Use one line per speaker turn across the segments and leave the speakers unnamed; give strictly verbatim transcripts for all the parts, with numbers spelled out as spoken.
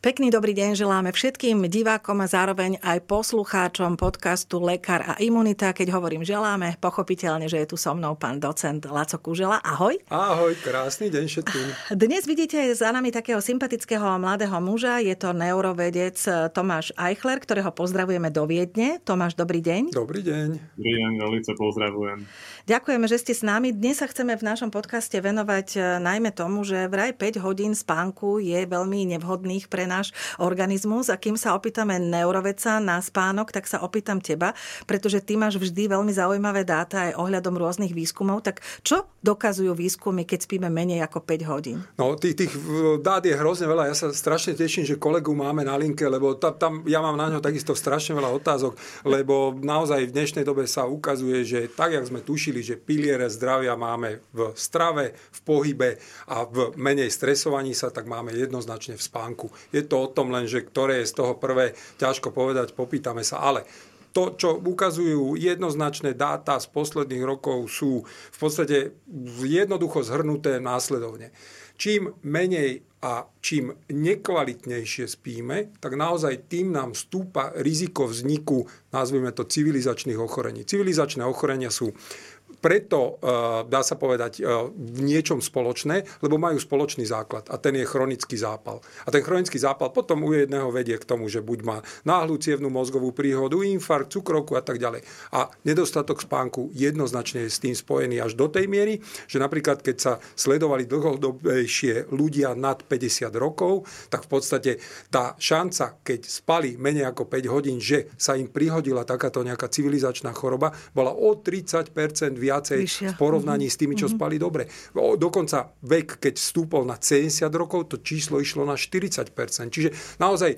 Pekný dobrý deň želáme všetkým divákom a zároveň aj poslucháčom podcastu Lekár a imunita. Keď hovorím želáme, pochopiteľne, že je tu so mnou pán docent Laco Kužela. Ahoj.
Ahoj, krásny deň všetkým.
Dnes vidíte za nami takého sympatického mladého muža. Je to neurovedec Tomáš Eichler, ktorého pozdravujeme do Viedne. Tomáš, dobrý deň.
Dobrý deň.
Dobrý deň, veľmi pozdravujem.
Ďakujeme, že ste s nami. Dnes sa chceme v našom podcaste venovať najmä tomu, že vraj päť hodín spánku je veľmi nevhodných pre náš organizmus. A kým sa opýtame neurovedca na spánok, tak sa opýtam teba, pretože ty máš vždy veľmi zaujímavé dáta aj ohľadom rôznych výskumov. Tak čo dokazujú výskumy, keď spíme menej ako päť hodín?
No, tých, tých dát je hrozne veľa. Ja sa strašne teším, že kolegu máme na linke, lebo tam, tam ja mám na ňo takisto strašne veľa otázok, lebo naozaj v dnešnej dobe sa ukazuje, že tak, jak sme tušili, že piliere zdravia máme v strave, v pohybe a v menej stresovaní sa, tak máme jednoznačne v spánku. Je to o tom len, že ktoré je z toho prvé, ťažko povedať, popýtame sa, ale to, čo ukazujú jednoznačné dáta z posledných rokov, sú v podstate jednoducho zhrnuté následovne. Čím menej a čím nekvalitnejšie spíme, tak naozaj tým nám stúpa riziko vzniku, nazvime to, civilizačných ochorení. Civilizačné ochorenia sú preto, dá sa povedať, v niečom spoločné, lebo majú spoločný základ a ten je chronický zápal. A ten chronický zápal potom u jedného vedie k tomu, že buď má náhlu cievnu mozgovú príhodu, infarkt, cukrovku a tak ďalej. A nedostatok spánku jednoznačne je s tým spojený až do tej miery, že napríklad keď sa sledovali dlhodobejšie ľudia nad päťdesiat rokov, tak v podstate tá šanca, keď spali menej ako päť hodín, že sa im prihodila takáto nejaká civilizačná choroba, bola o tridsať percent viacej vyššia v porovnaní s tými, čo mm-hmm. spali dobre. Dokonca vek, keď vstúpol na sedemdesiat rokov, to číslo išlo na štyridsať percent. Čiže naozaj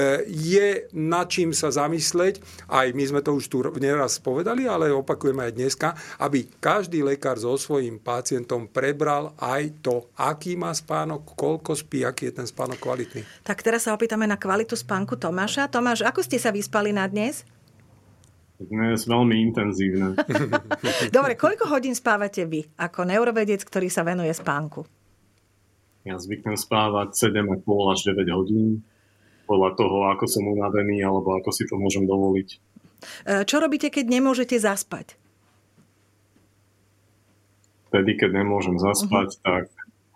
je nad čím sa zamysleť, aj my sme to už tu neraz povedali, ale opakujeme aj dneska, aby každý lekár so svojím pacientom prebral aj to, aký má spánok, koľko spí, aký je ten spánok kvalitný.
Tak teraz sa opýtame na kvalitu spánku Tomáša. Tomáš, ako ste sa vyspali na dnes?
Dnes veľmi intenzívne.
Dobre, koľko hodín spávate vy ako neurovedec, ktorý sa venuje spánku?
Ja zvyknem spávať sedem a pol až deväť hodín. Podľa toho, ako som unavený, alebo ako si to môžem dovoliť.
Čo robíte, keď nemôžete zaspať?
Vtedy, keď nemôžem zaspať, uh-huh. tak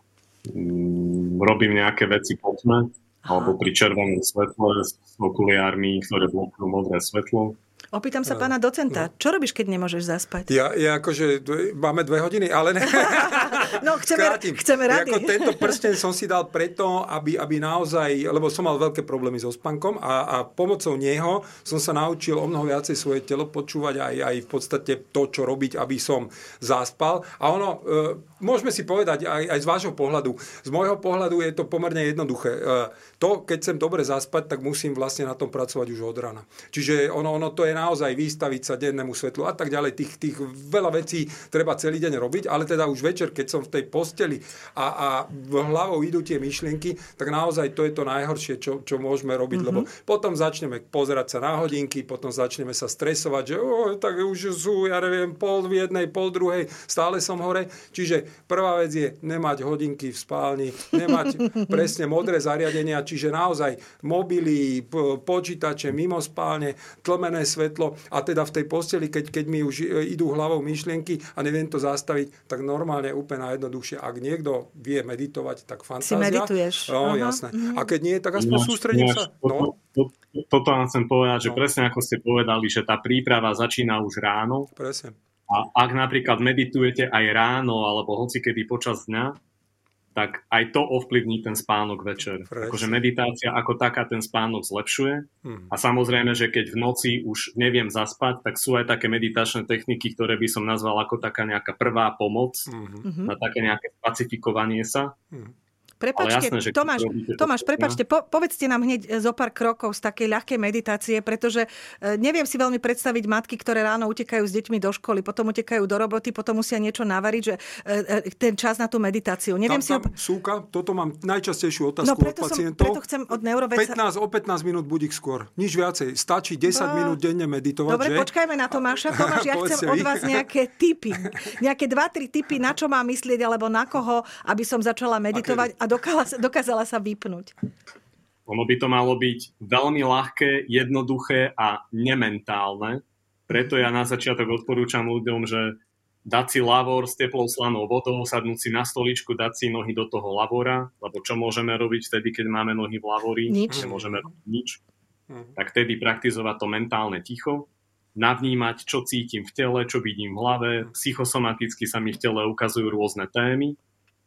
mm, robím nejaké veci po tme, alebo pri červenom svetle s okuliármi, ktoré blokujú modré svetlo.
Opýtam sa pána docenta, čo robíš, keď nemôžeš zaspať?
Ja, ja akože, máme dve hodiny, ale ne.
No, chceme, chceme rady.
Jako tento prsteň som si dal preto, aby, aby naozaj, lebo som mal veľké problémy so spánkom a, a pomocou neho som sa naučil o mnoho viacej svoje telo počúvať aj, aj v podstate to, čo robiť, aby som zaspal. A ono, e, môžeme si povedať aj, aj z vášho pohľadu. Z môjho pohľadu je to pomerne jednoduché. E, to, keď chcem dobre zaspať, tak musím vlastne na tom pracovať už od rána. Čiže ono, ono to je naozaj vystaviť sa dennému svetlu a tak ďalej. Tých, tých veľa vecí treba celý deň robiť, ale teda už večer, keď som v tej posteli a, a v hlavou idú tie myšlienky, tak naozaj to je to najhoršie, čo, čo môžeme robiť, mm-hmm. lebo potom začneme pozerať sa na hodinky, potom začneme sa stresovať, že oh, tak už sú, ja neviem, pol v jednej, pol druhej, stále som hore. Čiže prvá vec je nemať hodinky v spálni, nemať presne modré zariadenia, čiže naozaj mobily, počítače mimo spálne, tlmené svetlo a teda v tej posteli, keď, keď mi už idú hlavou myšlienky a neviem to zastaviť, tak normálne úplne najjednoduchšie. Ak niekto vie meditovať, tak fantázia.
Si medituješ.
No, uh-huh. jasné. A keď nie, tak aspoň sústredím sa. No.
Toto, toto vám chcem povedať, že
no.
presne ako ste povedali, že tá príprava začína už ráno.
Presne.
A ak napríklad meditujete aj ráno alebo hocikedy počas dňa, tak aj to ovplyvní ten spánok večer. Akože meditácia ako taká ten spánok zlepšuje. Hmm. A samozrejme, že keď v noci už neviem zaspať, tak sú aj také meditačné techniky, ktoré by som nazval ako taká nejaká prvá pomoc hmm. na také nejaké pacifikovanie sa. Hmm.
Prepáčte, jasné, Tomáš, Tomáš, prepáčte, po, povedzte nám hneď zo pár krokov z takej ľahkej meditácie, pretože neviem si veľmi predstaviť matky, ktoré ráno utekajú s deťmi do školy, potom utekajú do roboty, potom musia niečo navariť, že ten čas na tú meditáciu. Neviem
tam, tam,
si...
Súka, toto mám najčastejšiu otázku no, od pacientov.
Preto chcem od neurovedca...
pätnásť, o pätnásť minút budík skôr. Nič viacej. Stačí desať no, minút denne meditovať,
dobre,
že?
počkajme na Tomáša. Tomáš, ja chcem od vás nejaké tipy. Nejaké dva tri tipy, na čo mám myslieť, alebo na koho, aby som začala meditovať okay. a dokázala, dokázala sa vypnúť.
Ono by to malo byť veľmi ľahké, jednoduché a nementálne. Preto ja na začiatok odporúčam ľuďom, že dať si lavor s teplou slanou vodou, sadnúť si na stoličku, dať si nohy do toho lavora, lebo čo môžeme robiť vtedy, keď máme nohy v lavori?
Nič.
Nemôžeme robiť nič. Tak vtedy praktizovať to mentálne ticho, navnímať, čo cítim v tele, čo vidím v hlave, psychosomaticky sa mi v tele ukazujú rôzne témy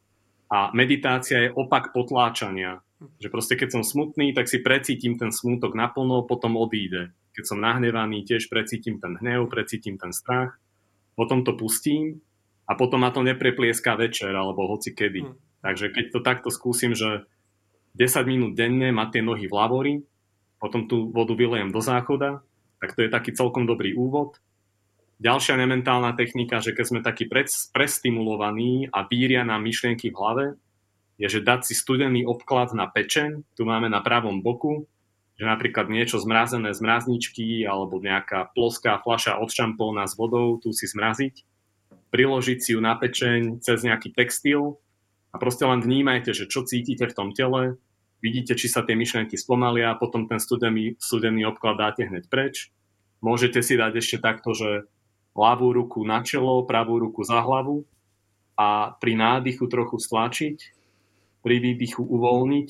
a meditácia je opak potláčania. Že proste keď som smutný, tak si precítim ten smútok naplno, potom odíde. Keď som nahnevaný, tiež precítim ten hnev, precítim ten strach, potom to pustím a potom ma to nepreplieská večer alebo hoci kedy. Hmm. Takže keď to takto skúsim, že desať minút denne mať tie nohy v lavori, potom tú vodu vylejem do záchoda, tak to je taký celkom dobrý úvod. Ďalšia nementálna technika, že keď sme takí prestimulovaní a víria nám myšlienky v hlave, je, že dať si studený obklad na pečeň, tu máme na pravom boku, že napríklad niečo zmrazené z mrazničky alebo nejaká ploská fľaša od šampóna s vodou, tu si zmraziť, priložiť si ju na pečeň cez nejaký textil a proste len vnímajte, že čo cítite v tom tele, vidíte, či sa tie myšlienky spomalia, potom ten studený, studený obklad dáte hneď preč. Môžete si dať ešte takto, že ľavú ruku na čelo, pravú ruku za hlavu a pri nádychu trochu stlačiť, pri výdychu uvoľniť,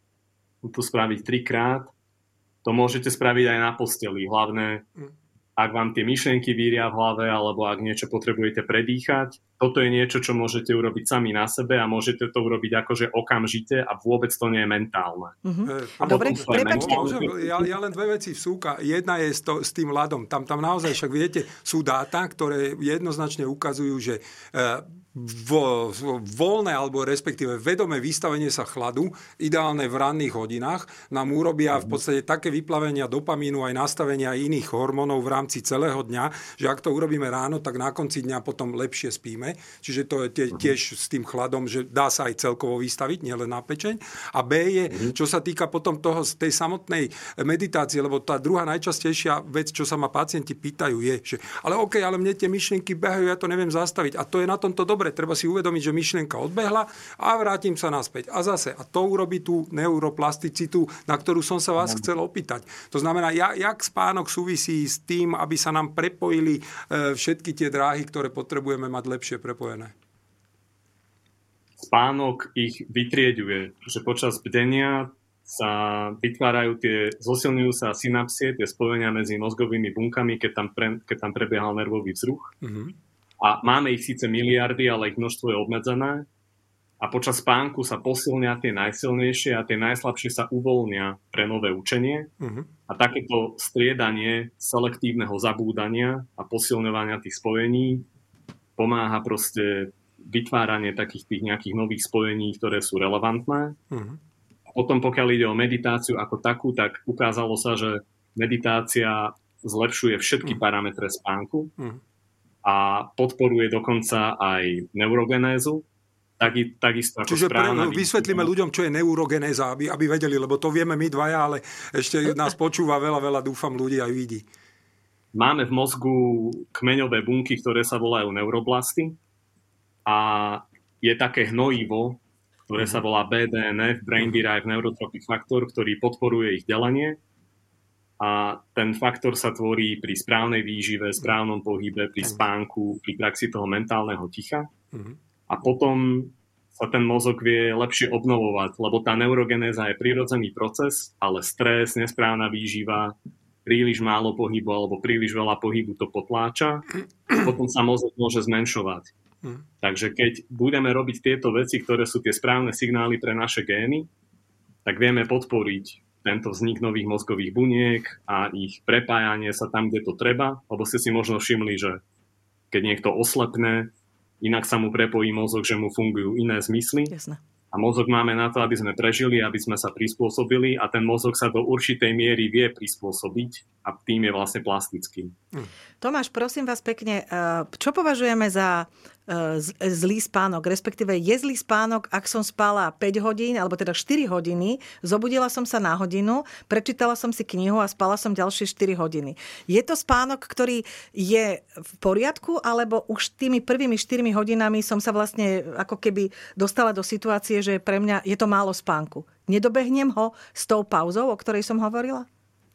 to spraviť trikrát. To môžete spraviť aj na posteli. Hlavne, ak vám tie myšlienky víria v hlave, alebo ak niečo potrebujete predýchať. Toto je niečo, čo môžete urobiť sami na sebe a môžete to urobiť akože okamžite a vôbec to nie je mentálne.
Mm-hmm. Dobre, prepáčte.
Ja, ja len dve veci vsúka. Jedna je s, to, s tým ľadom. Tam, tam naozaj, však viete, sú dáta, ktoré jednoznačne ukazujú, že e, vo, voľné alebo respektíve vedomé vystavenie sa chladu, ideálne v ranných hodinách, nám urobia v podstate také vyplavenia dopamínu aj nastavenia iných hormónov v rámci celého dňa, že ak to urobíme ráno, tak na konci dňa potom lepšie spíme. Čiže to je tie, tiež s tým chladom, že dá sa aj celkovo vystaviť, nielen na pečeň. A B je, čo sa týka potom toho, tej samotnej meditácie, lebo tá druhá najčastejšia vec, čo sa ma pacienti pýtajú, je, že ale okej, okay, ale mne tie myšlienky behajú, ja to neviem zastaviť. A to je na tomto dobre. Treba si uvedomiť, že myšlienka odbehla a vrátim sa naspäť. A zase. A to urobí tú neuroplasticitu, na ktorú som sa vás chcel opýtať. To znamená, ja, jak spánok súvisí s tým, aby sa nám prepojili e, všetky tie dráhy, ktoré potrebujeme mať lepšie prepojené?
Spánok ich vytrieďuje, že počas bdenia sa vytvárajú tie, zosilňujú sa synapsie, tie spojenia medzi mozgovými bunkami, keď tam, pre, keď tam prebiehal nervový vzruch. Mm-hmm. A máme ich síce miliardy, ale ich množstvo je obmedzené. A počas spánku sa posilnia tie najsilnejšie a tie najslabšie sa uvoľnia pre nové učenie. Uh-huh. A takéto striedanie selektívneho zabúdania a posilňovania tých spojení pomáha proste vytváranie takých tých nejakých nových spojení, ktoré sú relevantné. Uh-huh. A potom, pokiaľ ide o meditáciu ako takú, tak ukázalo sa, že meditácia zlepšuje všetky uh-huh. parametre spánku. Uh-huh. A podporuje dokonca aj neurogenézu, tak, takisto ako
Čiže
správna...
Čiže vysvetlíme ľuďom, čo je neurogenéza, aby, aby vedeli, lebo to vieme my dvaja, ale ešte nás počúva veľa, veľa, dúfam, ľudí aj vidí.
Máme v mozgu kmeňové bunky, ktoré sa volajú neuroblasty a je také hnojivo, ktoré sa volá bé dé en ef, Brain Derived Neurotrophic Factor, ktorý podporuje ich delenie. A ten faktor sa tvorí pri správnej výžive, správnom pohybe, pri spánku, pri praxi toho mentálneho ticha. A potom sa ten mozog vie lepšie obnovovať, lebo tá neurogenéza je prirodzený proces, ale stres, nesprávna výživa, príliš málo pohybu alebo príliš veľa pohybu to potláča. Potom sa mozog môže zmenšovať. Takže keď budeme robiť tieto veci, ktoré sú tie správne signály pre naše gény, tak vieme podporiť tento vznik nových mozgových buniek a ich prepájanie sa tam, kde to treba, lebo ste si možno všimli, že keď niekto oslepne, inak sa mu prepojí mozog, že mu fungujú iné zmysly.
Jasne.
A mozog máme na to, aby sme prežili, aby sme sa prispôsobili a ten mozog sa do určitej miery vie prispôsobiť a tým je vlastne plastický.
Tomáš, prosím vás pekne, čo považujeme za zlý spánok, respektíve je zlý spánok, ak som spala päť hodín, alebo teda štyri hodiny, zobudila som sa na hodinu, prečítala som si knihu a spala som ďalšie štyri hodiny. Je to spánok, ktorý je v poriadku, alebo už tými prvými štyrmi hodinami som sa vlastne ako keby dostala do situácie, že pre mňa je to málo spánku. Nedobehnem ho s tou pauzou, o ktorej som hovorila?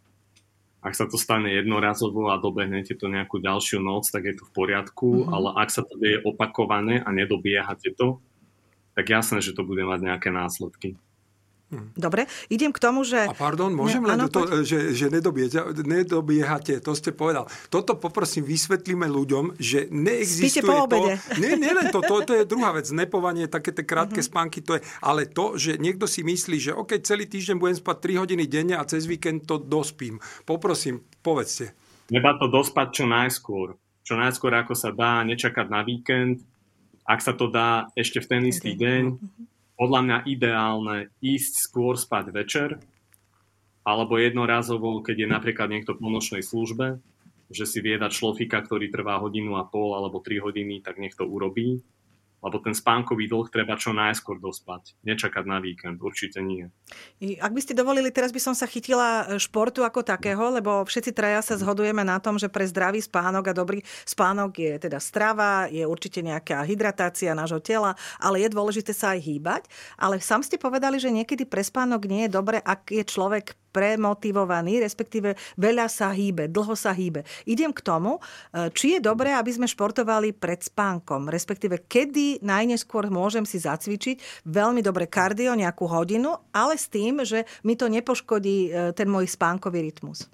Ak sa to stane jednorazovo a dobehnete to nejakú ďalšiu noc, tak je to v poriadku, mm-hmm. ale ak sa to deje opakované a nedobiehate to, tak jasné, že to bude mať nejaké následky.
Dobre, idem k tomu, že...
A pardon, môžem ne, len áno, to, že, že nedobiehate, to ste povedal. Toto poprosím, vysvetlíme ľuďom, že neexistuje
Spíte po obede.
to... Nie, nie len to, to, to je druhá vec, nepovanie, také tie krátke uh-huh. spánky, to je, ale to, že niekto si myslí, že OK, celý týždeň budem spať tri hodiny denne a cez víkend to dospím. Poprosím, povedzte.
Treba to dospať čo najskôr. Čo najskôr, ako sa dá, nečakať na víkend. Ak sa to dá ešte v ten istý deň, podľa mňa ideálne ísť skôr spať večer, alebo jednorazovo, keď je napríklad niekto po nočnej službe, že si vie dať šlofika, ktorý trvá hodinu a pol alebo tri hodiny, tak nech to urobí. Lebo ten spánkový dlh treba čo najskôr dospať. Nečakať na víkend, určite nie.
Ak by ste dovolili, teraz by som sa chytila športu ako takého, lebo všetci traja sa zhodujeme na tom, že pre zdravý spánok a dobrý spánok je teda strava, je určite nejaká hydratácia nášho tela, ale je dôležité sa aj hýbať. Ale sám ste povedali, že niekedy pre spánok nie je dobre, ak je človek premotivovaný, respektíve veľa sa hýbe, dlho sa hýbe. Idem k tomu, či je dobré, aby sme športovali pred spánkom, respektíve kedy najneskôr môžem si zacvičiť veľmi dobre kardio, nejakú hodinu, ale s tým, že mi to nepoškodí ten môj spánkový rytmus.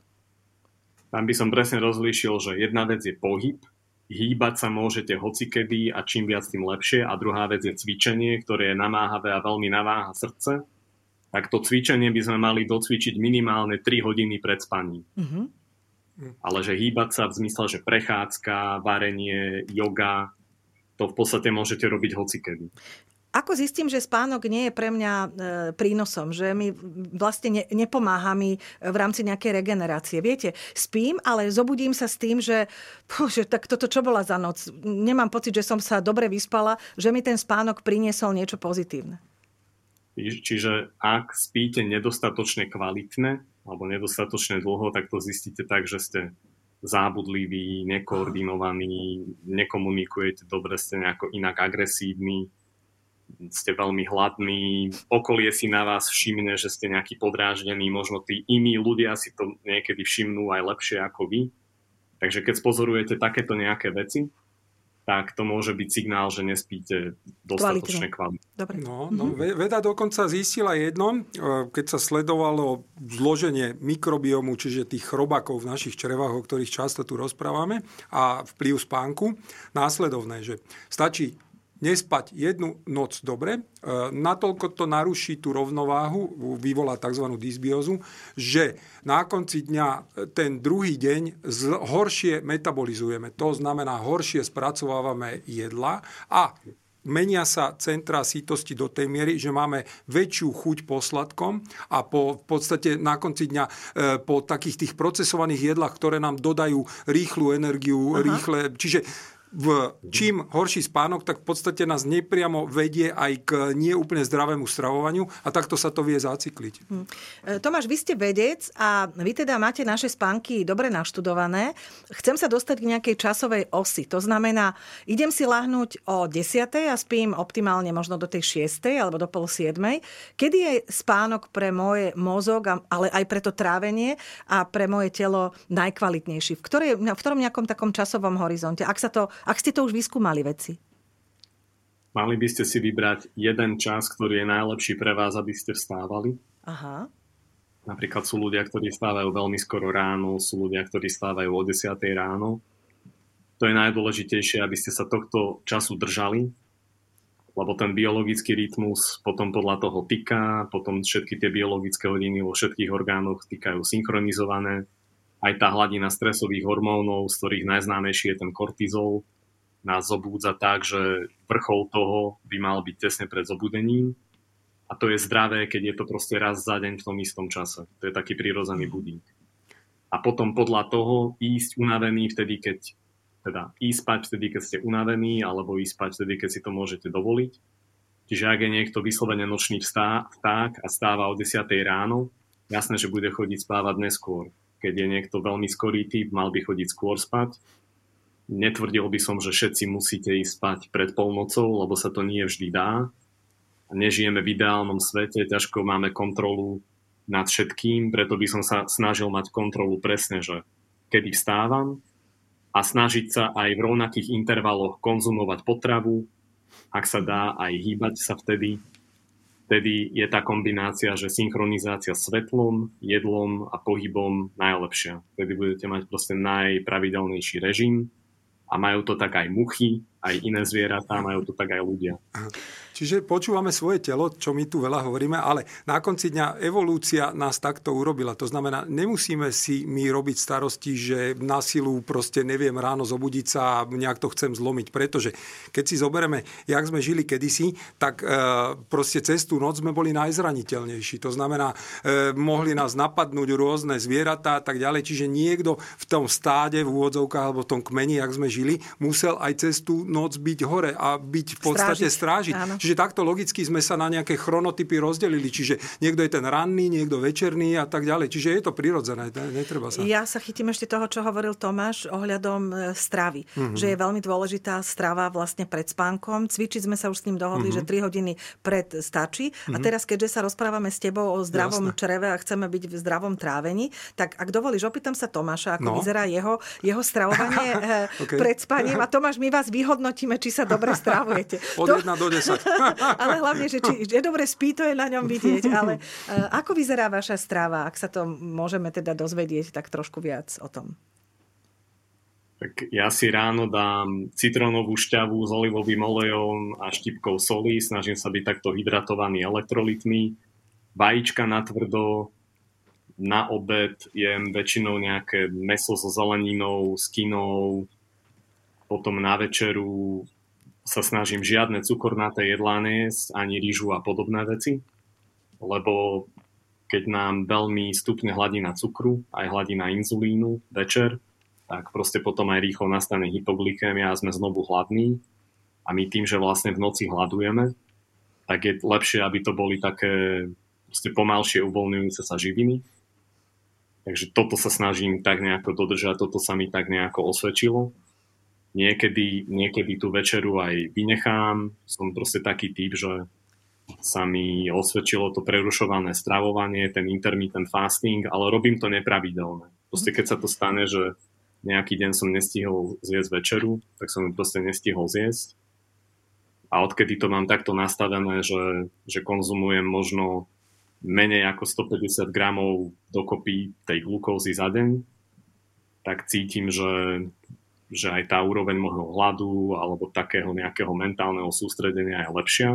Tam by som presne rozlíšil, že jedna vec je pohyb, hýbať sa môžete hocikedy a čím viac, tým lepšie, a druhá vec je cvičenie, ktoré je namáhavé a veľmi naváha srdce. Tak to cvičenie by sme mali docvičiť minimálne tri hodiny pred spaním. Mm-hmm. Ale že hýbať sa v zmysle, že prechádzka, varenie, yoga, to v podstate môžete robiť hocikedy.
Ako zistím, že spánok nie je pre mňa e, prínosom, že mi vlastne ne, nepomáha mi v rámci nejakej regenerácie? Viete, spím, ale zobudím sa s tým, že, pú, že tak toto čo bola za noc? Nemám pocit, že som sa dobre vyspala, že mi ten spánok priniesol niečo pozitívne.
Čiže ak spíte nedostatočne kvalitne alebo nedostatočne dlho, tak to zistíte tak, že ste zábudliví, nekoordinovaní, nekomunikujete dobre, ste nejako inak agresívni, ste veľmi hladní, okolie si na vás všimne, že ste nejaký podráždený, možno tí iní ľudia si to niekedy všimnú aj lepšie ako vy. Takže keď spozorujete takéto nejaké veci, tak to môže byť signál, že nespíte dostatočne kvalitne.
Dobre.
No, no, veda dokonca zistila jedno, keď sa sledovalo zloženie mikrobiomu, čiže tých chrobakov v našich črevách, o ktorých často tu rozprávame, a vplyv spánku, následovné, že stačí nespať jednu noc dobre, natoľko to naruší tú rovnováhu, vyvolá tzv. Dysbiózu, že na konci dňa ten druhý deň horšie metabolizujeme. To znamená, horšie spracovávame jedla a menia sa centra sítosti do tej miery, že máme väčšiu chuť po sladkom a po, v podstate na konci dňa e, po takých tých procesovaných jedlách, ktoré nám dodajú rýchlu energiu, Aha. rýchle, čiže v čím horší spánok, tak v podstate nás nepriamo vedie aj k nie úplne zdravému stravovaniu a takto sa to vie zacykliť.
Hm. Tomáš, vy ste vedec a vy teda máte naše spánky dobre naštudované. Chcem sa dostať k nejakej časovej osi. To znamená, idem si lahnúť o desiatej a spím optimálne možno do tej šiestej alebo do pol siedmej. Kedy je spánok pre môj mozog, ale aj pre to trávenie a pre moje telo najkvalitnejší? V, ktorej, v ktorom nejakom takom časovom horizonte? Ak sa to Ak ste to už vyskúmali veci?
Mali by ste si vybrať jeden čas, ktorý je najlepší pre vás, aby ste vstávali.
Aha.
Napríklad sú ľudia, ktorí vstávajú veľmi skoro ráno, sú ľudia, ktorí vstávajú o desiatej ráno. To je najdôležitejšie, aby ste sa tohto času držali, lebo ten biologický rytmus potom podľa toho tiká, potom všetky tie biologické hodiny vo všetkých orgánoch tikajú synchronizované. Aj tá hladina stresových hormónov, z ktorých najznámejší je ten kortizol, nás zobúdza tak, že vrchol toho by mal byť tesne pred zobudením. A to je zdravé, keď je to proste raz za deň v tom istom čase. To je taký prirodzený budík. A potom podľa toho ísť unavený vtedy, keď teda ísť spať vtedy, keď ste unavení, alebo ísť spať vtedy, keď si to môžete dovoliť. Čiže ak je niekto vyslovene nočný vták a stáva o desiatej ráno, jasné, že bude chodiť spávať neskôr. Keď je niekto veľmi skorý typ, mal by chodiť skôr spať. Netvrdil by som, že všetci musíte ísť spať pred polnocou, lebo sa to nie vždy dá. Nežijeme v ideálnom svete, ťažko máme kontrolu nad všetkým, preto by som sa snažil mať kontrolu presne, že kedy vstávam a snažiť sa aj v rovnakých intervaloch konzumovať potravu, ak sa dá aj hýbať sa vtedy. Vtedy je tá kombinácia, že synchronizácia svetlom, jedlom a pohybom najlepšia. Vtedy budete mať proste najpravidelnejší režim a majú to tak aj muchy, aj iné zvieratá, majú to tak aj ľudia.
Čiže počúvame svoje telo, čo my tu veľa hovoríme, ale na konci dňa evolúcia nás takto urobila. To znamená, nemusíme si my robiť starosti, že na silu proste neviem ráno zobudiť sa a nejak to chcem zlomiť. Pretože keď si zoberieme, jak sme žili kedysi, tak e, proste cez tú noc sme boli najzraniteľnejší. To znamená, e, mohli nás napadnúť rôzne zvieratá a tak ďalej. Čiže niekto v tom stáde, v úvodzovkách alebo v tom kmeni, jak sme žili, musel aj cez tú noc byť hore a byť v podstate strážiť. strážiť. Čiže takto logicky sme sa na nejaké chronotypy rozdelili. Čiže niekto je ten ranný, niekto večerný a tak ďalej. Čiže je to prirodzené, netreba sa.
Ja sa chytím ešte toho, čo hovoril Tomáš ohľadom stravy. Mm-hmm. Že je veľmi dôležitá strava vlastne pred spánkom. Cvičiť sme sa už s ním dohodli, mm-hmm. že tri hodiny pred stačí. Mm-hmm. A teraz, keďže sa rozprávame s tebou o zdravom Jasne. čreve a chceme byť v zdravom trávení, tak ak dovolíš, opýtam sa Tomáša, ako no. vyzerá jeho, jeho stravovanie okay. pred spaním. A Tomáš, my vás vyhodnotíme, či sa dobre stravujete.
Od jedna do desať.
Ale hlavne, že či že dobre spí, to je na ňom vidieť. Ale uh, ako vyzerá vaša strava, ak sa to môžeme teda dozvedieť tak trošku viac o tom?
Tak ja si ráno dám citrónovú šťavu s olivovým olejom a štipkou soli. Snažím sa byť takto hydratovaný elektrolitmi. Vajíčka natvrdo. Na obed jem väčšinou nejaké mäso so zeleninou, s kinou. Potom na večeru sa snažím žiadne cukornaté jedlá nejesť, ani rýžu a podobné veci, lebo keď nám veľmi stupne hladina cukru, aj hladina inzulínu večer, tak proste potom aj rýchlo nastane hypoglykémia a sme znovu hladní. A my tým, že vlastne v noci hladujeme, tak je lepšie, aby to boli také proste pomalšie uvoľňujúce sa živiny. Takže toto sa snažím tak nejako dodržať, toto sa mi tak nejako osvedčilo. Niekedy, niekedy tú večeru aj vynechám. Som proste taký typ, že sa mi osvedčilo to prerušované stravovanie, ten intermittent fasting, ale robím to nepravidelne. Proste keď sa to stane, že nejaký deň som nestihol zjesť večeru, tak som ju proste nestihol zjesť. A odkedy to mám takto nastavené, že, že konzumujem možno menej ako stopäťdesiat gramov dokopy tej glukózy za deň, tak cítim, že že aj tá úroveň možno hladu alebo takého nejakého mentálneho sústredenia je lepšia.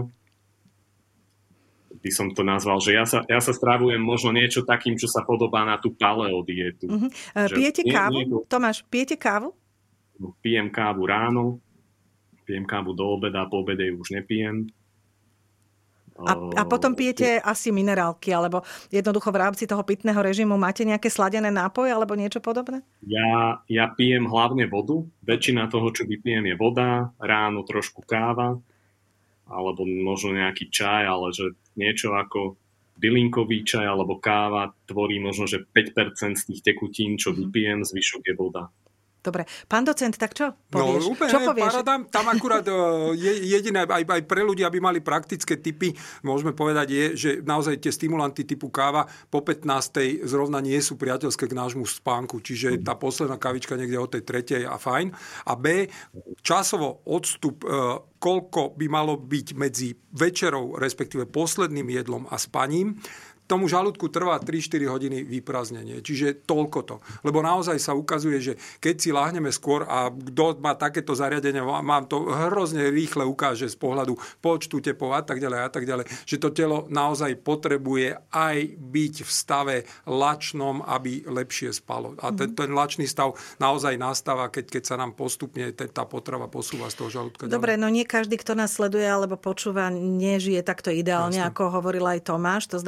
By som to nazval, že ja sa, ja sa strávujem možno niečo takým, čo sa podobá na tú paleo dietu.
Uh-huh. Pijete nie, kávu? Nie, Tomáš, pijete kávu?
Pijem kávu ráno, pijem kávu do obeda, po obede ju už nepijem.
A, a potom pijete asi minerálky, alebo jednoducho v rámci toho pitného režimu máte nejaké sladené nápoje alebo niečo podobné?
Ja, ja pijem hlavne vodu. Väčšina toho, čo vypijem, je voda. Ráno trošku káva, alebo možno nejaký čaj, ale že niečo ako bylinkový čaj alebo káva tvorí možno, že päť percent z tých tekutín, čo vypijem, zvyšok je voda.
Dobre. Pán docent, tak čo povieš?
No úplne,
čo povieš?
Paradám, tam akurát je, jediné, aj, aj pre ľudí, aby mali praktické tipy, môžeme povedať, je, že naozaj tie stimulanty typu káva po pätnástej zrovna nie sú priateľské k nášmu spánku, čiže tá posledná kavička niekde od tej tretej a fajn. A B, časovo odstup, koľko by malo byť medzi večerou, respektíve posledným jedlom a spaním, tomu žalúdku trvá tri štyri hodiny vyprázdnenie. Čiže toľko to. Lebo naozaj sa ukazuje, že keď si láhneme skôr a kto má takéto zariadenie, mám to hrozne rýchle ukáže z pohľadu počtu tepov a tak ďalej a tak ďalej, že to telo naozaj potrebuje aj byť v stave lačnom, aby lepšie spalo. A ten, ten lačný stav naozaj nastáva, keď, keď sa nám postupne tá potrava posúva z toho žalúdka.
Dobre, no nie každý, kto nás sleduje alebo počúva, nežije takto ideálne, Jasne. Ako hovoril aj Tomáš. To znamená, vyzerá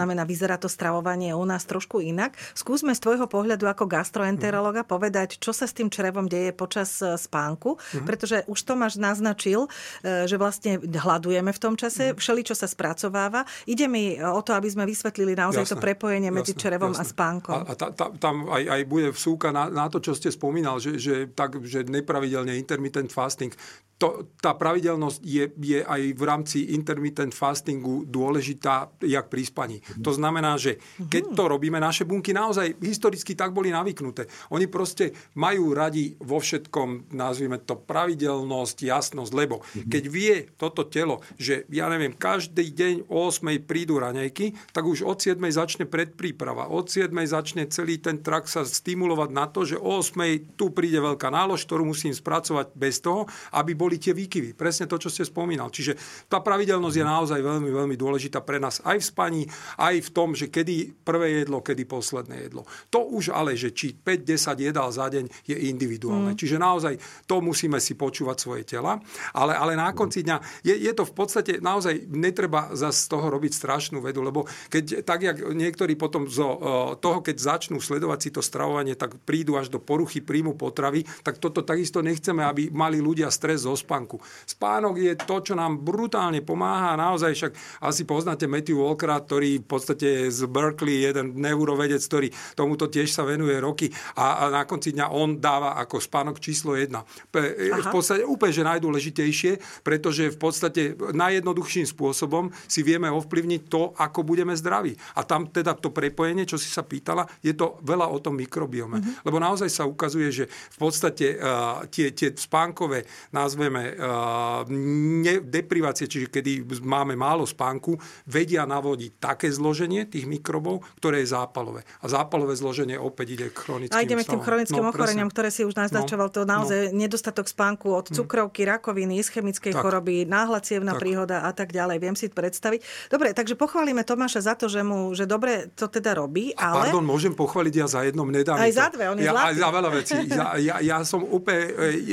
vyzerá to stravovanie u nás trošku inak. Skúsme z tvojho pohľadu ako gastroenterologa povedať, čo sa s tým črevom deje počas spánku, mm-hmm. pretože už Tomáš naznačil, že vlastne hľadujeme v tom čase, všeličo sa spracováva. Ide mi o to, aby sme vysvetlili naozaj jasné, to prepojenie medzi jasné, črevom jasné. a spánkom.
A, a ta, ta, tam aj, aj bude vsúka na, na to, čo ste spomínal, že, že, tak, že nepravidelne intermittent fasting. To, tá pravidelnosť je, je aj v rámci intermittent fastingu dôležitá, jak pri spaní. To znamená, že keď to robíme, naše bunky naozaj historicky tak boli navyknuté. Oni proste majú radi vo všetkom, nazvime to, pravidelnosť, jasnosť, lebo keď vie toto telo, že ja neviem, každý deň o ôsmej prídu raňajky, tak už od siedmej začne predpríprava. Od siedmej začne celý ten trakt sa stimulovať na to, že o ôsmej tu príde veľká nálož, ktorú musím spracovať bez toho, aby boli tie výkyvy. Presne to, čo ste spomínal. Čiže tá pravidelnosť je naozaj veľmi, veľmi dôležitá pre nás aj v spaní, aj v tom, že kedy prvé jedlo, kedy posledné jedlo. To už ale, že či päť desať jedál za deň je individuálne. Mm. Čiže naozaj to musíme si počúvať svoje tela. Ale, ale na konci dňa je, je to v podstate naozaj netreba zase z toho robiť strašnú vedu, lebo keď tak, jak niektorí potom zo toho, keď začnú sledovať si to stravovanie, tak prídu až do poruchy príjmu potravy, tak toto takisto nechceme, aby mali ľudia stres zo spánku. Spánok je to, čo nám brutálne pomáha. Naozaj však asi poznáte Matthew Walkera, ktorý v podstate z Berkeley, jeden neurovedec, ktorý tomuto tiež sa venuje roky a, a na konci dňa on dáva ako spánok číslo jedna. Aha. V podstate úplne že najdôležitejšie, pretože v podstate najjednoduchším spôsobom si vieme ovplyvniť to, ako budeme zdraví. A tam teda to prepojenie, čo si sa pýtala, je to veľa o tom mikrobiome. Uh-huh. Lebo naozaj sa ukazuje, že v podstate uh, tie, tie spánkové, nazveme uh, deprivácie, čiže kedy máme málo spánku, vedia navodiť také zloženie tých mikrobov, ktoré je zápalové. A zápalové zloženie opäť ide k chronickým
A ideme k tým chronickým no, ochoreniam, ktoré si už naznačoval. No, to naozaj no. nedostatok spánku od cukrovky, rakoviny, ischemickej tak. choroby, náhla cievna tak. príhoda a tak ďalej. Viem si predstaviť. Dobre, takže pochválime Tomáša za to, že mu že dobre to teda robí, ale...
Pardon, môžem pochváliť ja za jedno, nedá
Aj za dve, on je
ja,
zlatý.
Aj za veľa vecí. Ja, ja, ja som úplne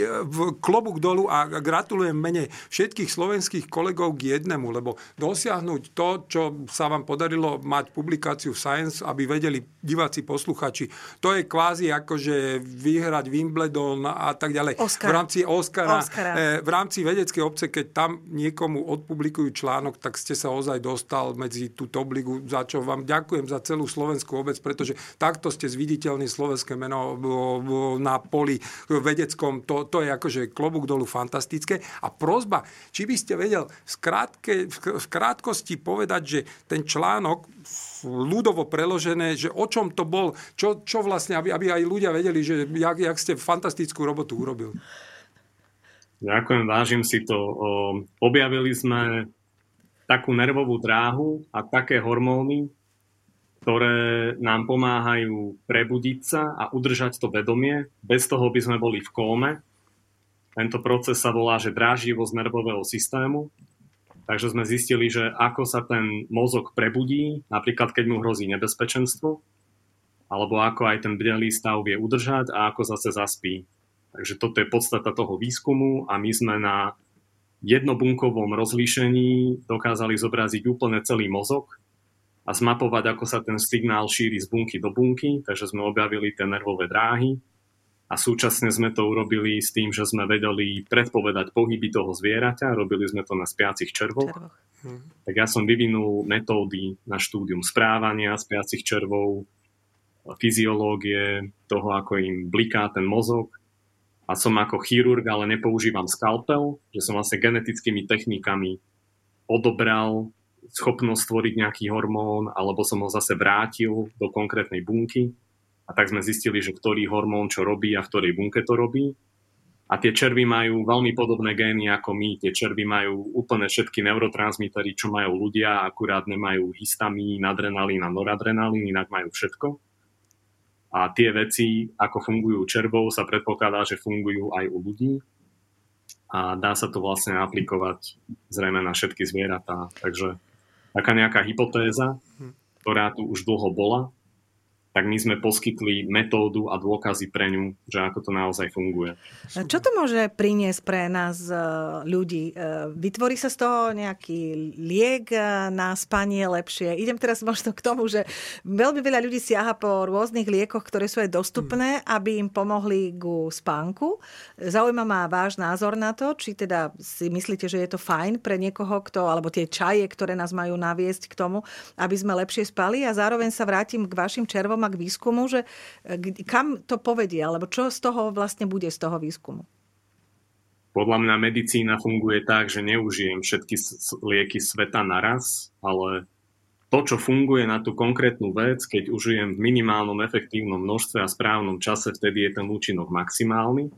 v klobúk dolu a gratulujem mene všetkých slovenských kolegov k jednému, lebo dosiahnuť to, čo sa vám podarilo mať publikáciu v Science, aby vedeli diváci, posluchači, to je kvázi akože vyhrať Wimbledon a tak ďalej.
Oscar.
V rámci Oscara,
Oscara.
v rámci vedeckej obce, keď tam niekomu odpublikujú článok, tak ste sa ozaj dostal medzi túto obligu, za čo vám ďakujem za celú slovenskú obec, pretože takto ste zviditeľní slovenské meno na poli vedeckom, to, to je akože klobúk dolu fantastické. A prosba, či by ste vedel v, skrátke, v krátkosti povedať, že ten článok ľudovo preložené, že o čom to bol, čo, čo vlastne, aby, aby aj ľudia vedeli, že jak, jak ste fantastickú robotu urobil.
Ďakujem, vážim si to. Objavili sme takú nervovú dráhu a také hormóny, ktoré nám pomáhajú prebudiť sa a udržať to vedomie. Bez toho by sme boli v kóme. Tento proces sa volá, že dráždivosť nervového systému. Takže sme zistili, že ako sa ten mozog prebudí, napríklad keď mu hrozí nebezpečenstvo, alebo ako aj ten bdelý stav vie udržať a ako zase zaspí. Takže toto je podstata toho výskumu a my sme na jednobunkovom rozlíšení dokázali zobraziť úplne celý mozog a zmapovať, ako sa ten signál šíri z bunky do bunky, takže sme objavili tie nervové dráhy a súčasne sme to urobili s tým, že sme vedeli predpovedať pohyby toho zvieraťa, robili sme to na spiacich červoch. Červoch. Hm. Tak ja som vyvinul metódy na štúdium správania spiacich červov, fyziológie, toho, ako im bliká ten mozog. A som ako chirurg, ale nepoužívam skalpel, že som vlastne genetickými technikami odobral schopnosť stvoriť nejaký hormón, alebo som ho zase vrátil do konkrétnej bunky. A tak sme zistili, že ktorý hormón čo robí a v ktorej bunke to robí. A tie červy majú veľmi podobné gény ako my. Tie červy majú úplne všetky neurotransmitery, čo majú ľudia, akurát nemajú histamín, adrenalín a noradrenalín, inak majú všetko. A tie veci, ako fungujú červov, sa predpokladá, že fungujú aj u ľudí. A dá sa to vlastne aplikovať zrejme na všetky zvieratá. Takže taká nejaká hypotéza, ktorá tu už dlho bola, tak my sme poskytli metódu a dôkazy pre ňu, že ako to naozaj funguje.
Čo to môže priniesť pre nás ľudí? Vytvorí sa z toho nejaký liek na spanie lepšie? Idem teraz možno k tomu, že veľmi veľa ľudí siaha po rôznych liekoch, ktoré sú aj dostupné, aby im pomohli ku spánku. Zaujíma ma váš názor na to, či teda si myslíte, že je to fajn pre niekoho, kto, alebo tie čaje, ktoré nás majú naviesť k tomu, aby sme lepšie spali, a zároveň sa vrátim k vašim červom a k výskumu, že kam to povedie, alebo čo z toho vlastne bude z toho výskumu?
Podľa mňa medicína funguje tak, že neužijem všetky lieky sveta naraz, ale to, čo funguje na tú konkrétnu vec, keď užijem v minimálnom efektívnom množstve a správnom čase, vtedy je ten účinok maximálny.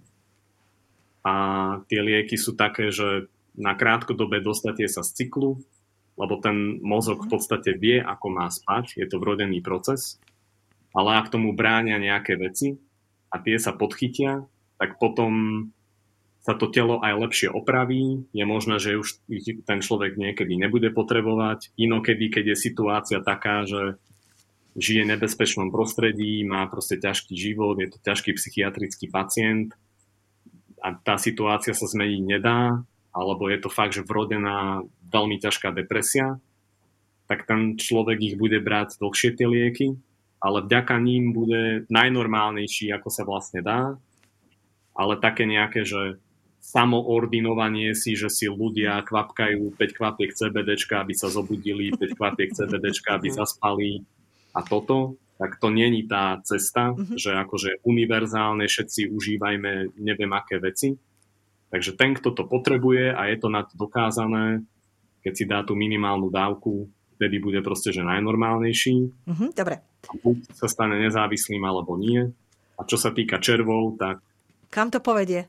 A tie lieky sú také, že na krátkodobé dostatie sa z cyklu, lebo ten mozog v podstate vie, ako má spať, je to vrodený proces. Ale ak tomu bránia nejaké veci a tie sa podchytia, tak potom sa to telo aj lepšie opraví. Je možné, že už ten človek niekedy nebude potrebovať. Inokedy, keď je situácia taká, že žije v nebezpečnom prostredí, má proste ťažký život, je to ťažký psychiatrický pacient a tá situácia sa zmeniť nedá, alebo je to fakt, že vrodená veľmi ťažká depresia, tak ten človek ich bude brať dlhšie tie lieky, ale vďaka ním bude najnormálnejší, ako sa vlastne dá. Ale také nejaké, že samoordinovanie si, že si ľudia kvapkajú päť kvapiek cé bé déčka, aby sa zobudili, päť kvapiek cé bé déčka, aby zaspali a toto, tak to není tá cesta, mm-hmm. že akože univerzálne všetci užívajme neviem aké veci. Takže ten, kto to potrebuje a je to na to dokázané, keď si dá tú minimálnu dávku, vtedy bude proste, že najnormálnejší.
Mm-hmm, dobre.
A buď sa stane nezávislým, alebo nie. A čo sa týka červov, tak...
Kam to povedie?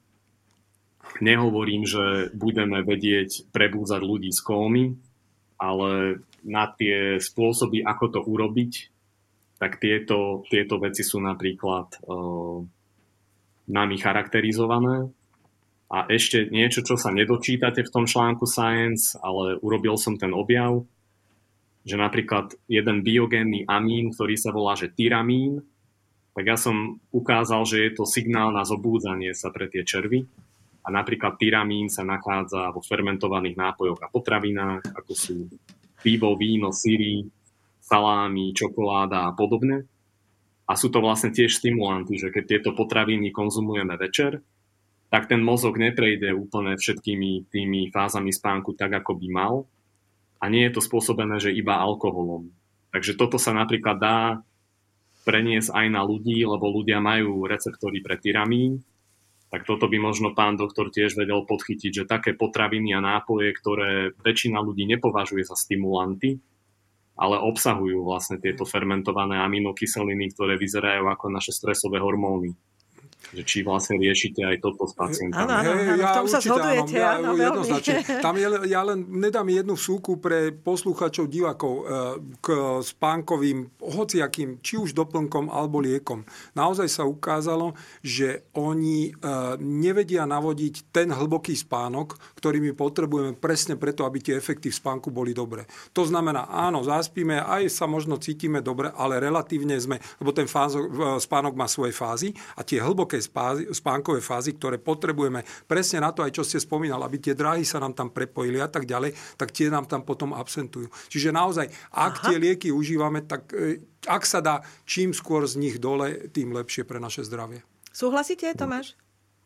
Nehovorím, že budeme vedieť prebúzať ľudí z kómy, ale na tie spôsoby, ako to urobiť, tak tieto, tieto veci sú napríklad uh, nami charakterizované. A ešte niečo, čo sa nedočítate v tom článku Science, ale urobil som ten objav, že napríklad jeden biogénny amín, ktorý sa volá, že tyramín, tak ja som ukázal, že je to signál na zobúdzanie sa pre tie červy. A napríklad tyramín sa nachádza vo fermentovaných nápojoch a potravinách, ako sú pivo, víno, syry, salámy, čokoláda a podobne. A sú to vlastne tiež stimulanty, že keď tieto potraviny konzumujeme večer, tak ten mozog neprejde úplne všetkými tými fázami spánku tak, ako by mal. A nie je to spôsobené, že iba alkoholom. Takže toto sa napríklad dá preniesť aj na ľudí, lebo ľudia majú receptory pre tyramín. Tak toto by možno pán doktor tiež vedel podchytiť, že také potraviny a nápoje, ktoré väčšina ľudí nepovažuje za stimulanty, ale obsahujú vlastne tieto fermentované aminokyseliny, ktoré vyzerajú ako naše stresové hormóny. Že či vlastne riešite aj toto s pacientami.
Áno, áno, áno, v tom sa zhodujete.
Ja,
áno,
jednoznačne. Tam je, ja len nedám jednu vsúku pre posluchačov, divákov k spánkovým, hociakým, či už doplnkom alebo liekom. Naozaj sa ukázalo, že oni nevedia navodiť ten hlboký spánok, ktorý my potrebujeme presne preto, aby tie efekty v spánku boli dobré. To znamená, áno, zaspíme, aj sa možno cítime dobre, ale relatívne sme, lebo ten fázok, spánok má svoje fázy a tie hlboké spánkové fázy, ktoré potrebujeme presne na to, aj čo ste spomínal, aby tie dráhy sa nám tam prepojili a tak ďalej, tak tie nám tam potom absentujú. Čiže naozaj, ak Aha. tie lieky užívame, tak ak sa dá čím skôr z nich dole, tým lepšie pre naše zdravie.
Súhlasíte, Tomáš?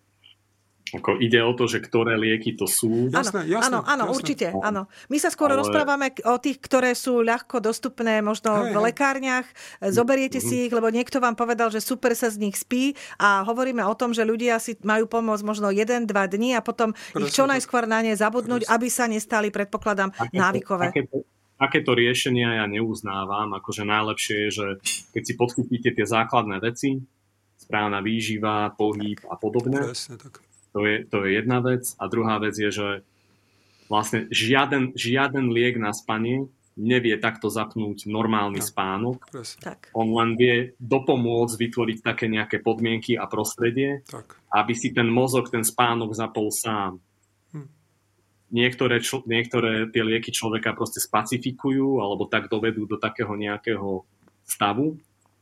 Ako ide o to, že ktoré lieky to sú.
Jasné, jasné,
áno, áno,
jasné.
určite. Áno. My sa skôr Ale... rozprávame o tých, ktoré sú ľahko dostupné možno hey, v lekárniach. Zoberiete mm-hmm. si ich, lebo niekto vám povedal, že super sa z nich spí a hovoríme o tom, že ľudia si majú pomôcť možno jeden, dva dní a potom Presne. ich čo najskôr na ne zabudnúť, Presne. aby sa nestali, predpokladám, takéto, návykové.
Takéto, takéto riešenia ja neuznávam. Akože najlepšie je, že keď si podchytíte tie základné veci, správna výživa, pohyb a podobne,
Presne, tak.
To je, to je jedna vec. A druhá vec je, že vlastne žiaden, žiaden liek na spanie nevie takto zapnúť normálny no. spánok.
Tak.
On len vie dopomôcť vytvoriť také nejaké podmienky a prostredie,
tak.
aby si ten mozog, ten spánok zapol sám. Hm. Niektoré, čl- niektoré tie lieky človeka proste spacifikujú alebo tak dovedú do takého nejakého stavu,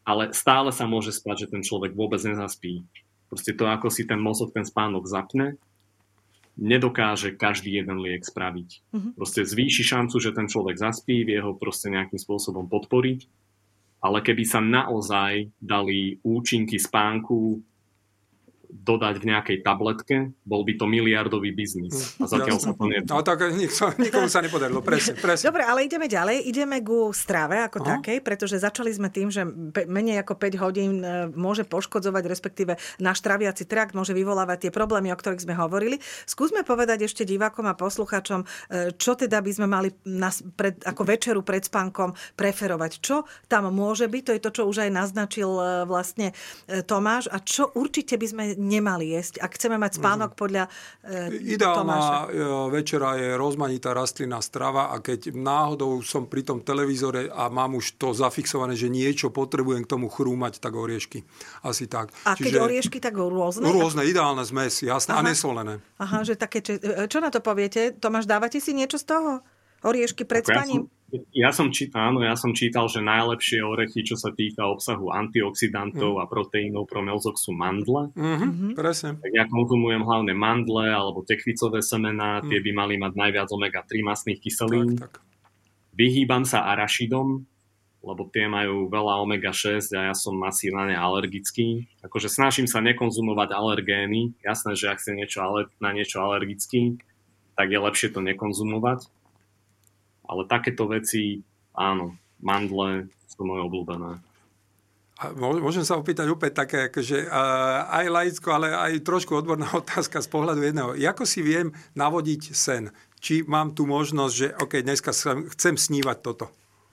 ale stále sa môže stať, že ten človek vôbec nezaspí. Proste to, ako si ten mozog, ten spánok zapne, nedokáže každý jeden liek spraviť. Uh-huh. Proste zvýši šancu, že ten človek zaspí, vie ho proste nejakým spôsobom podporiť, ale keby sa naozaj dali účinky spánku dodať v nejakej tabletke, bol by to miliardový biznis. A zatiaľ sa to nedá.
No tak nikomu sa nepodarilo, presne, presne.
Dobre, ale ideme ďalej. Ideme ku strave ako Aha. takej, pretože začali sme tým, že menej ako päť hodín môže poškodzovať, respektíve náš traviaci trakt môže vyvolávať tie problémy, o ktorých sme hovorili. Skúsme povedať ešte divákom a poslucháčom, čo teda by sme mali pred, ako večeru pred spánkom preferovať. Čo tam môže byť? To je to, čo už aj naznačil vlastne Tomáš. A čo určite by sme nemali jesť, ak chceme mať spánok podľa e,
Ideálna
Tomáša.
večera je rozmanitá rastlinná strava a keď náhodou som pri tom televízore a mám už to zafixované, že niečo potrebujem k tomu chrúmať, tak oriešky. Asi tak.
A Čiže, keď oriešky, tak rôzne?
Rôzne, ideálne zmes, jasné, Aha. a nesolené.
Aha, že také, čo na to poviete? Tomáš, dávate si niečo z toho? Oriešky pred
Ako
spaním?
Ja som, ja som čítal, áno, ja som čítal, že najlepšie orechy, čo sa týka obsahu antioxidantov mm. a proteínov pro mozog sú mandle.
Mm-hmm, presne.
Tak ja konzumujem hlavne mandle alebo tekvicové semená, mm. tie by mali mať najviac omega tri mastných kyselín. Tak, tak. Vyhýbam sa arašidom, lebo tie majú veľa omega šesť a ja som asi na ne alergický. Akože snažím sa nekonzumovať alergény. Jasné, že ak chcem niečo aler- na niečo alergický, tak je lepšie to nekonzumovať. Ale takéto veci, áno, mandle sú moje obľúbené.
A môžem sa opýtať opäť také, akože, uh, aj laicko, ale aj trošku odborná otázka z pohľadu jedného. Ako si viem navodiť sen? Či mám tu možnosť, že OK, dneska chcem snívať toto?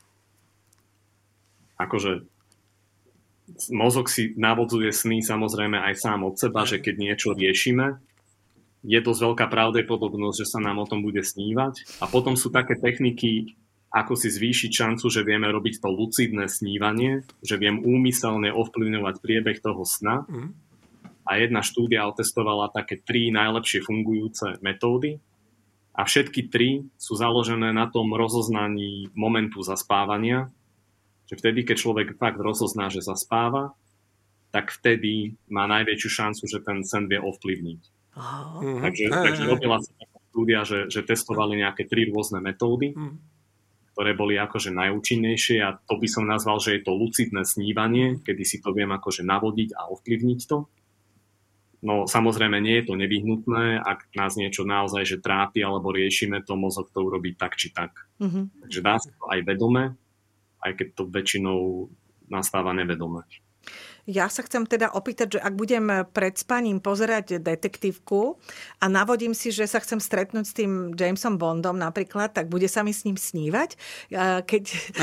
Akože mozog si navodzuje sny samozrejme aj sám od seba, že keď niečo riešime, je dosť veľká pravdepodobnosť, že sa nám o tom bude snívať. A potom sú také techniky, ako si zvýšiť šancu, že vieme robiť to lucidné snívanie, že viem úmyselne ovplyvňovať priebeh toho sna. Mm. A jedna štúdia otestovala také tri najlepšie fungujúce metódy. A všetky tri sú založené na tom rozoznaní momentu zaspávania. Že vtedy, keď človek fakt rozozná, že zaspáva, tak vtedy má najväčšiu šancu, že ten sen vie ovplyvniť. Oh. Takže, takže robila sa taká štúdia, že, že testovali nejaké tri rôzne metódy, mm. ktoré boli akože najúčinnejšie a to by som nazval, že je to lucidné snívanie, kedy si to viem akože navodiť a ovplyvniť to. No samozrejme nie je to nevyhnutné, ak nás niečo naozaj že trápi alebo riešime, to mozog to urobí tak či tak. Mm-hmm. Takže dá sa to aj vedome, aj keď to väčšinou nastáva nevedome.
Ja sa chcem teda opýtať, že ak budem pred spaním pozerať detektívku a navodím si, že sa chcem stretnúť s tým Jamesom Bondom napríklad, tak bude sa mi s ním snívať? Keď...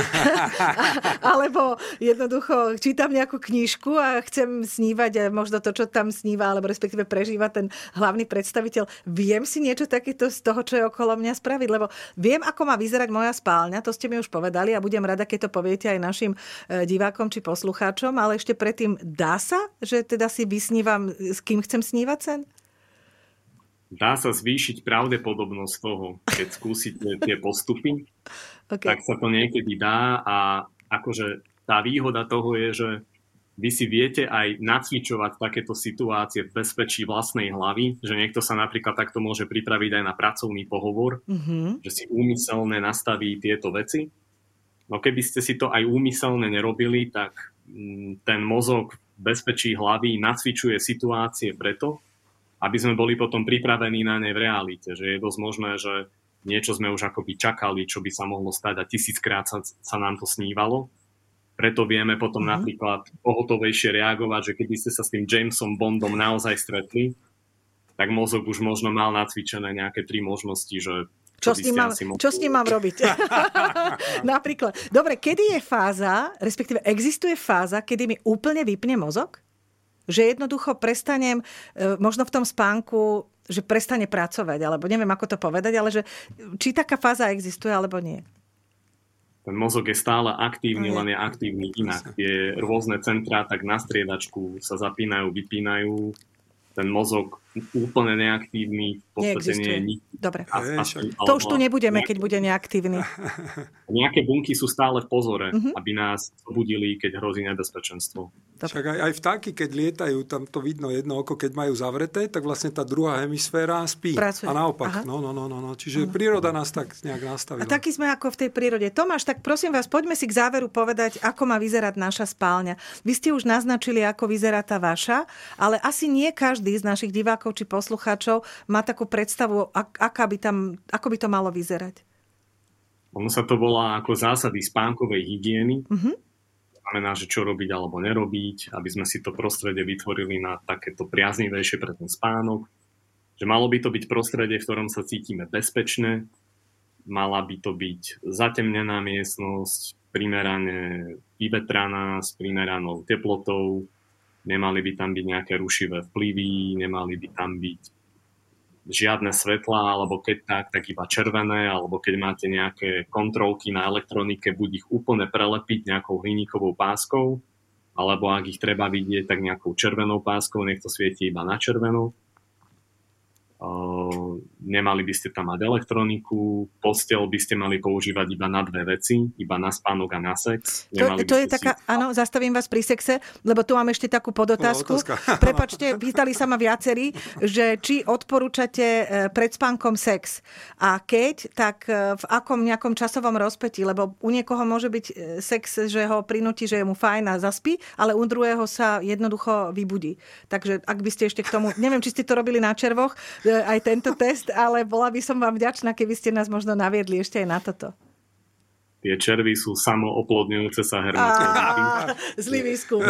Alebo jednoducho čítam nejakú knižku a chcem snívať možno to, čo tam sníva, alebo respektíve prežíva ten hlavný predstaviteľ. Viem si niečo takéto z toho, čo je okolo mňa spraviť? Lebo viem, ako má vyzerať moja spálňa, to ste mi už povedali a budem rada, keď to poviete aj našim divákom či poslucháčom, ale ešte predtým dá sa, že teda si vysnívam, s kým chcem snívať sen?
Dá sa zvýšiť pravdepodobnosť toho, keď skúsite tie postupy, okay. tak sa to niekedy dá a akože tá výhoda toho je, že vy si viete aj nacvičovať takéto situácie v bezpečí vlastnej hlavy, že niekto sa napríklad takto môže pripraviť aj na pracovný pohovor, mm-hmm. že si úmyselne nastaví tieto veci. No keby ste si to aj úmyselne nerobili, tak ten mozog v bezpečí hlavy nacvičuje situácie preto, aby sme boli potom pripravení na ne v realite. Že je dosť možné, že niečo sme už akoby čakali, čo by sa mohlo stať a tisíckrát sa, sa nám to snívalo. Preto vieme potom mm-hmm. napríklad pohotovejšie reagovať, že keby ste sa s tým Jamesom Bondom naozaj stretli, tak mozog už možno mal nacvičené nejaké tri možnosti, že
Čo s, mám, čo s ním mám robiť? Napríklad. Dobre, kedy je fáza, respektíve existuje fáza, kedy mi úplne vypne mozog? Že jednoducho prestanem, možno v tom spánku, že prestane pracovať, alebo neviem, ako to povedať, ale že či taká fáza existuje, alebo nie?
Ten mozog je stále aktívny, len je aktívny inak. Tie rôzne centrá tak na striedačku sa zapínajú, vypínajú. Ten mozog úplne neaktívny, v podstate nie je nič.
Dobre.
A, a,
to už tu nebudeme, nejaké, keď bude neaktívny.
Nejaké bunky sú stále v pozore, uh-huh. aby nás budili, keď hrozí nebezpečenstvo.
Však aj, aj vtáky, keď lietajú, tam to vidno jedno oko, keď majú zavreté, tak vlastne tá druhá hemisféra spí. Pracuje. A naopak. No, no, no, no, no. Čiže uh-huh. príroda nás tak nejak nastavila.
A taký sme ako v tej prírode. Tomáš, tak prosím vás, poďme si k záveru povedať, ako má vyzerať naša spálňa. Vy ste už naznačili, ako vyzerá tá vaša, ale asi nie každý z našich divákov či poslucháčov má takú predstavu, aká by tam, ako by to malo vyzerať.
Ono sa to volá ako zásady spánkovej hygieny.
Uh-huh.
Znamená, že čo robiť alebo nerobiť, aby sme si to prostredie vytvorili na takéto priaznivejšie pre ten spánok. Že malo by to byť prostredie, v ktorom sa cítime bezpečne, mala by to byť zatemnená miestnosť, primerane vyvetraná, s primeranou teplotou, nemali by tam byť nejaké rušivé vplyvy, nemali by tam byť žiadne svetlá, alebo keď tak, tak iba červené, alebo keď máte nejaké kontrolky na elektronike, buď ich úplne prelepiť nejakou hliníkovou páskou, alebo ak ich treba vidieť, tak nejakou červenou páskou, nech to svieti iba na červeno. Uh, nemali by ste tam mať elektroniku, posteľ by ste mali používať iba na dve veci, iba na spánok a na sex.
To, to je taká, si... áno, zastavím vás pri sexe, lebo tu mám ešte takú podotázku. No, Prepačte, pýtali sa ma viacerí, že či odporúčate pred spánkom sex. A keď, tak v akom nejakom časovom rozpätí, lebo u niekoho môže byť sex, že ho prinúti, že je mu fajn a zaspí, ale u druhého sa jednoducho vybudí. Takže ak by ste ešte k tomu, neviem, či ste to robili na červoch, aj tento test, ale bola by som vám vďačná, keby ste nás možno naviedli ešte aj na toto.
Tie červy sú samooplodňujúce sa hermafrodity.
Zlý výskum.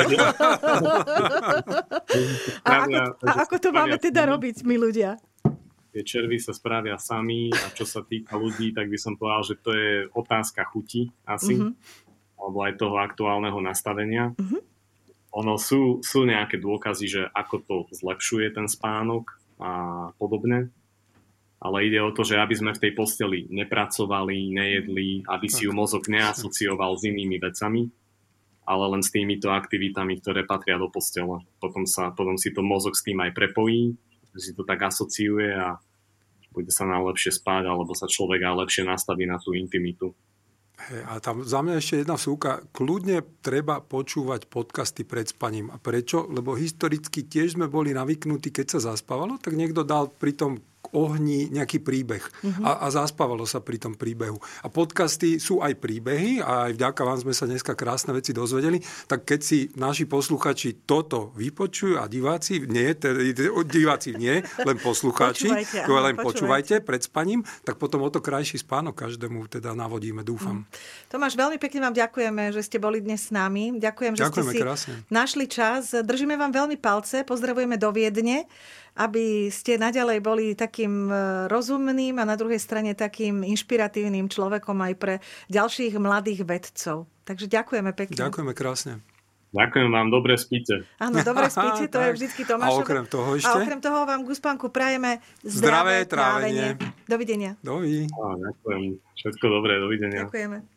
a, ako, a ako to máme teda robiť, my ľudia?
Tie červy sa spravia sami a čo sa týka ľudí, tak by som povedal, že to je otázka chuti asi, uh-huh. alebo aj toho aktuálneho nastavenia. Uh-huh. Ono sú, sú nejaké dôkazy, že ako to zlepšuje ten spánok a podobne. Ale ide o to, že aby sme v tej posteli nepracovali, nejedli, aby si ju mozog neasocioval s inými vecami, ale len s týmito aktivitami, ktoré patria do postele. Potom, sa, potom si to mozog s tým aj prepojí, že si to tak asociuje a bude sa nám lepšie spať, alebo sa človek aj lepšie nastaví na tú intimitu.
Hey, a tam za mňa ešte jedna vsúka. Kľudne treba počúvať podcasty pred spaním. A prečo? Lebo historicky tiež sme boli navyknutí, keď sa zaspávalo, tak niekto dal pri tom ohni nejaký príbeh uh-huh. a, a zaspávalo sa pri tom príbehu. A podcasty sú aj príbehy a aj vďaka vám sme sa dneska krásne veci dozvedeli, tak keď si naši posluchači toto vypočujú a diváci nie, teda, diváci nie, len poslucháči,
počúvajte, áno,
len počúvajte. počúvajte pred spaním, tak potom o to krajší spánok každému teda navodíme, dúfam.
Mm. Tomáš, veľmi pekne vám ďakujeme, že ste boli dnes s nami. Ďakujem, že
Ďakujeme
ste si
krásne.
našli čas. Držíme vám veľmi palce, pozdravujeme do Viedne, aby ste naďalej boli takým rozumným a na druhej strane takým inšpiratívnym človekom aj pre ďalších mladých vedcov. Takže ďakujeme pekne.
Ďakujeme krásne.
Ďakujem vám, dobre spíte.
Áno, dobre spíte, to je vždycky Tomášové.
A okrem toho ešte?
A okrem toho vám k uspánku prajeme
zdravé, zdravé
trávenie.
trávenie.
Dovidenia.
Dovidenia.
Ďakujem. Všetko dobré, dovidenia.
Ďakujeme.